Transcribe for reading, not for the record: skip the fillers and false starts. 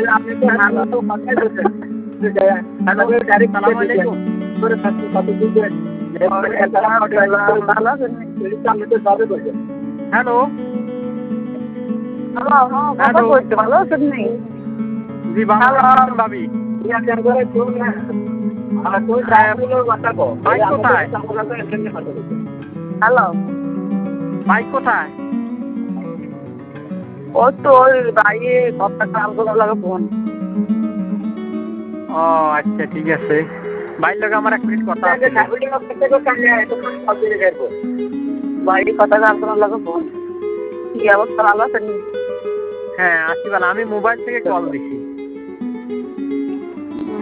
আপনি তো ভালো তো কথাই বলছেন আমাদের ডাইরেক্ট সালাম আলাইকুম করে থাকতে কত দিতে হ্যালো কথা কইতে ভালো আছেন নি? জি ভালো ভাবি ভাই কোথায় হ্যালো ভাই কোথায় ও তো ওই বাইরে কথা কাম করার লাগে ফোন ও আচ্ছা ঠিক আছে ভাই লোক আমার 1 মিনিট কথা আছে বাইরে কথা কাম করার লাগে ফোন কি অবস্থা ভালো আছেন নি? হ্যাঁ আসিবাল আমি মোবাইল থেকে কল দিছি